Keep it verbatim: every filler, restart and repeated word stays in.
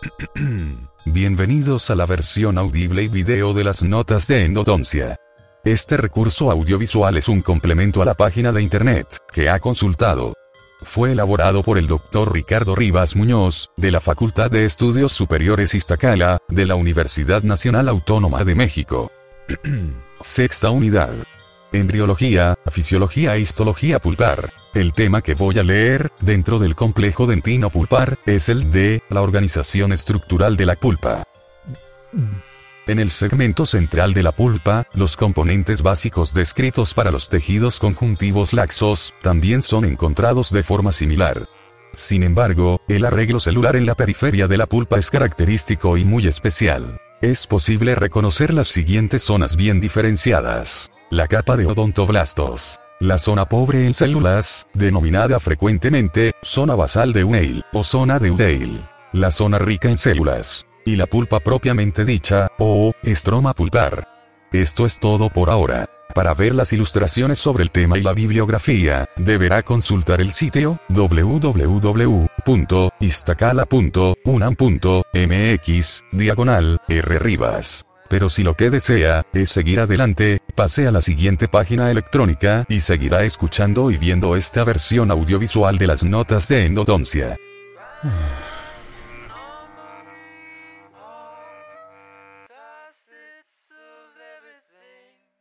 Bienvenidos a la versión audible y video de las notas de endodoncia. Este recurso audiovisual es un complemento a la página de internet que ha consultado. Fue elaborado por el doctor Ricardo Rivas Muñoz, de la Facultad de Estudios Superiores Iztacala, de la Universidad Nacional Autónoma de México. Sexta unidad. Embriología, fisiología e histología pulpar. El tema que voy a leer, dentro del complejo dentino pulpar, es el de la organización estructural de la pulpa. En el segmento central de la pulpa, los componentes básicos descritos para los tejidos conjuntivos laxos, también son encontrados de forma similar. Sin embargo, el arreglo celular en la periferia de la pulpa es característico y muy especial. Es posible reconocer las siguientes zonas bien diferenciadas. La capa de odontoblastos. La zona pobre en células, denominada frecuentemente, zona basal de Weil, o zona de Udale. La zona rica en células. Y la pulpa propiamente dicha, o estroma pulpar. Esto es todo por ahora. Para ver las ilustraciones sobre el tema y la bibliografía, deberá consultar el sitio w w w punto iztacala punto unam punto m x diagonal r rivas. Pero si lo que desea es seguir adelante, pase a la siguiente página electrónica y seguirá escuchando y viendo esta versión audiovisual de las notas de endodoncia.